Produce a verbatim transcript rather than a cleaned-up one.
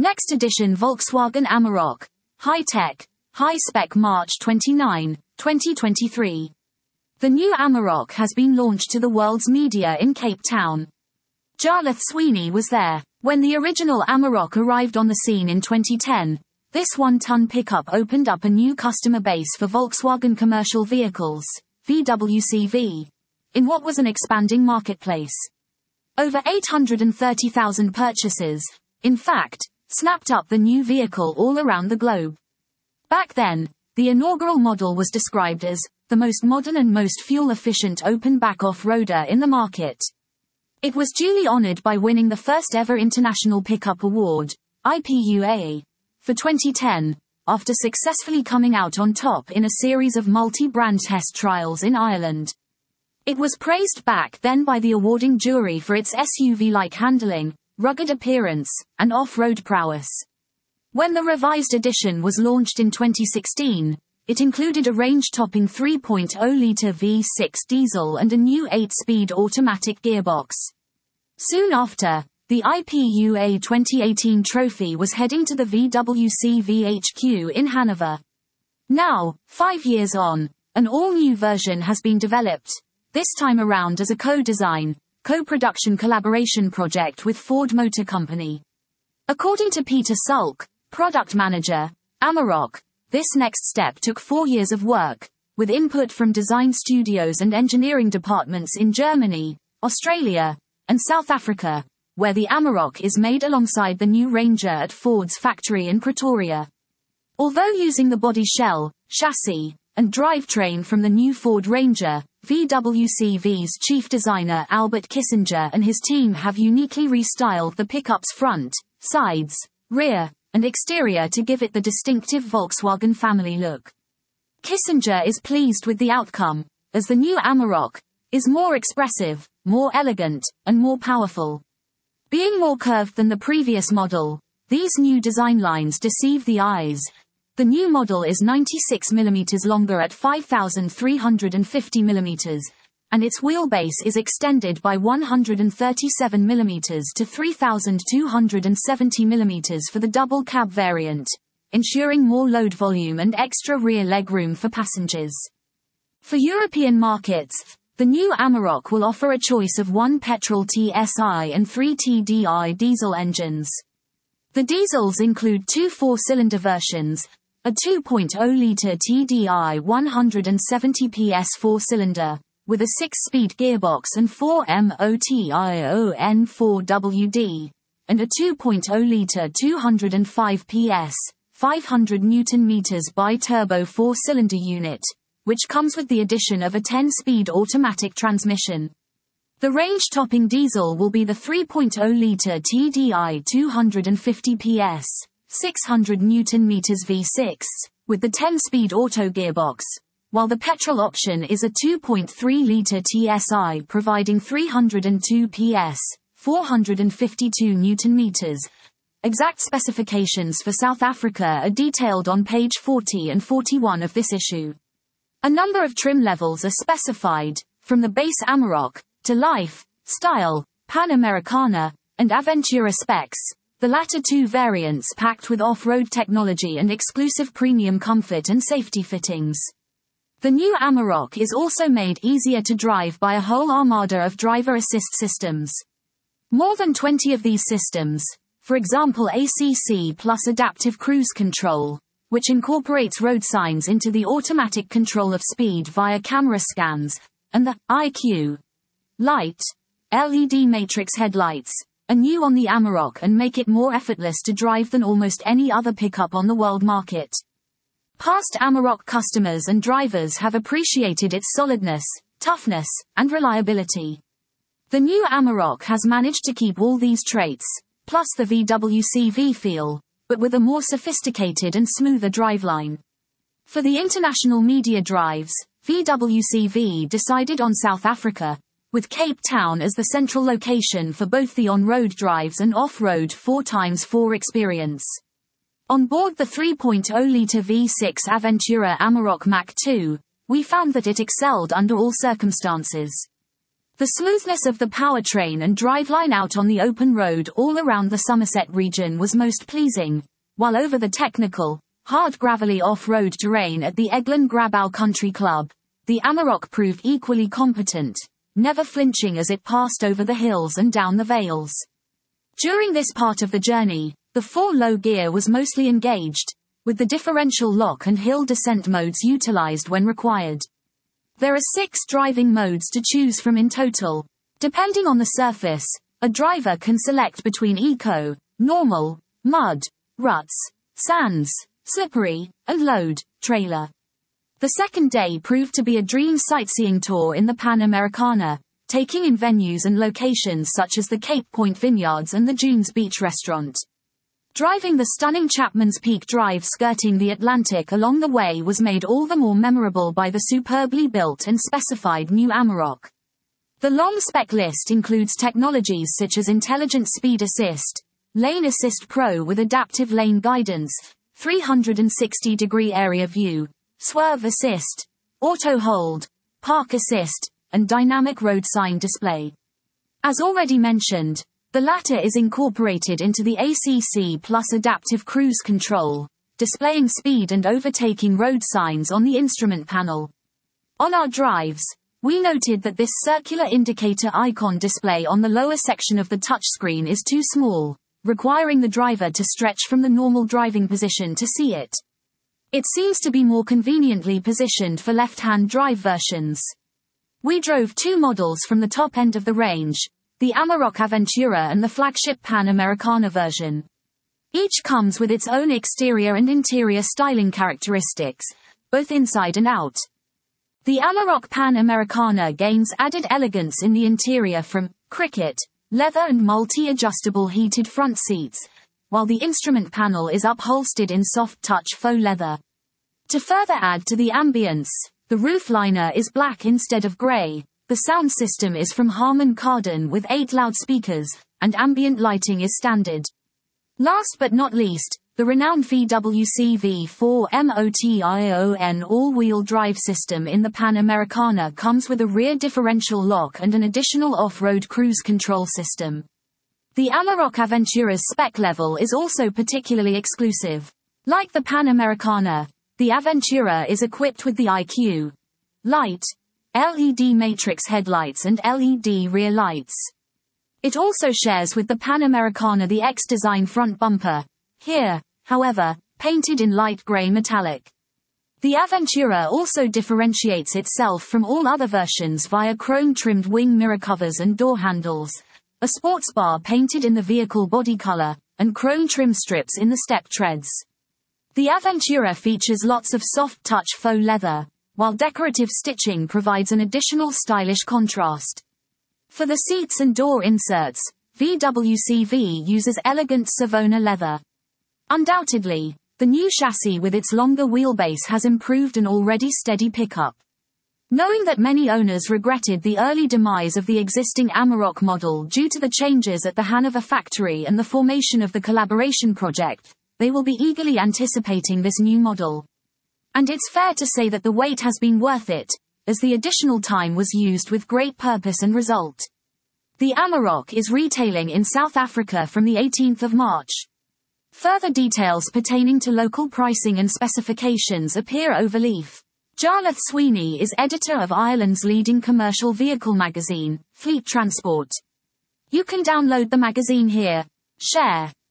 Next edition Volkswagen Amarok. High-tech, high-spec March twenty-ninth, twenty twenty-three. The new Amarok has been launched to the world's media in Cape Town. Jarlath Sweeney was there. When the original Amarok arrived on the scene in twenty ten, this one-ton pickup opened up a new customer base for Volkswagen Commercial Vehicles, V W C V, in what was an expanding marketplace. Over eight hundred thirty thousand purchases, in fact, snapped up the new vehicle all around the globe. Back then, the inaugural model was described as the most modern and most fuel-efficient open-back off-roader in the market. It was duly honored by winning the first ever International Pickup Award, I P U A, for twenty ten, after successfully coming out on top in a series of multi-brand test trials in Ireland. It was praised back then by the awarding jury for its S U V-like handling, rugged appearance, and off-road prowess. When the revised edition was launched in twenty sixteen, it included a range-topping three point oh litre V six diesel and a new eight-speed automatic gearbox. Soon after, the I P U A twenty eighteen trophy was heading to the V W C V H Q in Hanover. Now, five years on, an all-new version has been developed, this time around as a co-design, co-production collaboration project with Ford Motor Company. According to Peter Sulk, product manager, Amarok, this next step took four years of work, with input from design studios and engineering departments in Germany, Australia, and South Africa, where the Amarok is made alongside the new Ranger at Ford's factory in Pretoria. Although using the body shell, chassis, and drivetrain from the new Ford Ranger, V W C V's chief designer Albert Kissinger and his team have uniquely restyled the pickup's front, sides, rear, and exterior to give it the distinctive Volkswagen family look. Kissinger is pleased with the outcome, as the new Amarok is more expressive, more elegant, and more powerful. Being more curved than the previous model, these new design lines deceive the eyes. The new model is ninety-six millimeters longer at five thousand three hundred fifty millimeters, and its wheelbase is extended by one hundred thirty-seven millimeters to three thousand two hundred seventy millimeters for the double cab variant, ensuring more load volume and extra rear legroom for passengers. For European markets, the new Amarok will offer a choice of one petrol T S I and three T D I diesel engines. The diesels include two four-cylinder versions, a two point oh litre T D I one hundred seventy P S four-cylinder, with a six-speed gearbox and four motion four W D, and a two point oh litre two hundred five P S, five hundred newton meters bi-turbo four-cylinder unit, which comes with the addition of a ten-speed automatic transmission. The range-topping diesel will be the three point oh litre T D I two hundred fifty P S, six hundred newton meters V six, with the ten-speed auto gearbox, while the petrol option is a two point three litre T S I providing three hundred two P S, four hundred fifty-two newton meters. Exact specifications for South Africa are detailed on page forty and forty-one of this issue. A number of trim levels are specified, from the base Amarok to Life, Style, Panamericana, and Aventura specs, the latter two variants packed with off-road technology and exclusive premium comfort and safety fittings. The new Amarok is also made easier to drive by a whole armada of driver assist systems. More than twenty of these systems, for example A C C plus adaptive cruise control, which incorporates road signs into the automatic control of speed via camera scans, and the I Q Light, L E D matrix headlights, are new on the Amarok and make it more effortless to drive than almost any other pickup on the world market. Past Amarok customers and drivers have appreciated its solidness, toughness, and reliability. The new Amarok has managed to keep all these traits, plus the V W C V feel, but with a more sophisticated and smoother driveline. For the international media drives, V W C V decided on South Africa, with Cape Town as the central location for both the on-road drives and off-road four by four experience. On board the three point oh litre V six Aventura Amarok Mach two, we found that it excelled under all circumstances. The smoothness of the powertrain and driveline out on the open road all around the Somerset region was most pleasing, while over the technical, hard gravelly off-road terrain at the Eglin Grabau Country Club, the Amarok proved equally competent, never flinching as it passed over the hills and down the vales. During this part of the journey, the four-low gear was mostly engaged, with the differential lock and hill descent modes utilized when required. There are six driving modes to choose from in total. Depending on the surface, a driver can select between eco, normal, mud, ruts, sands, slippery, and load, trailer. The second day proved to be a dream sightseeing tour in the Pan Americana, taking in venues and locations such as the Cape Point Vineyards and the Dunes Beach Restaurant. Driving the stunning Chapman's Peak Drive skirting the Atlantic along the way was made all the more memorable by the superbly built and specified new Amarok. The long spec list includes technologies such as Intelligent Speed Assist, Lane Assist Pro with Adaptive Lane Guidance, three hundred sixty degree Area View, Swerve Assist, Auto Hold, Park Assist, and Dynamic Road Sign Display. As already mentioned, the latter is incorporated into the A C C Plus Adaptive Cruise Control, displaying speed and overtaking road signs on the instrument panel. On our drives, we noted that this circular indicator icon display on the lower section of the touchscreen is too small, requiring the driver to stretch from the normal driving position to see it. It seems to be more conveniently positioned for left-hand drive versions. We drove two models from the top end of the range, the Amarok Aventura and the flagship Pan Americana version. Each comes with its own exterior and interior styling characteristics, both inside and out. The Amarok Pan Americana gains added elegance in the interior from cricket, leather and multi-adjustable heated front seats, while the instrument panel is upholstered in soft touch faux leather. To further add to the ambience, the roofliner is black instead of grey. The sound system is from Harman Kardon with eight loudspeakers, and ambient lighting is standard. Last but not least, the renowned V W C V four motion all-wheel drive system in the Pan Americana comes with a rear differential lock and an additional off-road cruise control system. The Amarok Aventura's spec level is also particularly exclusive. Like the Pan Americana, the Aventura is equipped with the I Q Light, L E D matrix headlights and L E D rear lights. It also shares with the Pan Americana the X-Design front bumper, here, however, painted in light grey metallic. The Aventura also differentiates itself from all other versions via chrome-trimmed wing mirror covers and door handles, a sports bar painted in the vehicle body color, and chrome trim strips in the step treads. The Aventura features lots of soft-touch faux leather, while decorative stitching provides an additional stylish contrast. For the seats and door inserts, V W C V uses elegant Savona leather. Undoubtedly, the new chassis with its longer wheelbase has improved an already steady pickup. Knowing that many owners regretted the early demise of the existing Amarok model due to the changes at the Hanover factory and the formation of the collaboration project, they will be eagerly anticipating this new model. And it's fair to say that the wait has been worth it, as the additional time was used with great purpose and result. The Amarok is retailing in South Africa from the eighteenth of March. Further details pertaining to local pricing and specifications appear over leaf. Jarlath Sweeney is editor of Ireland's leading commercial vehicle magazine, Fleet Transport. You can download the magazine here. Share.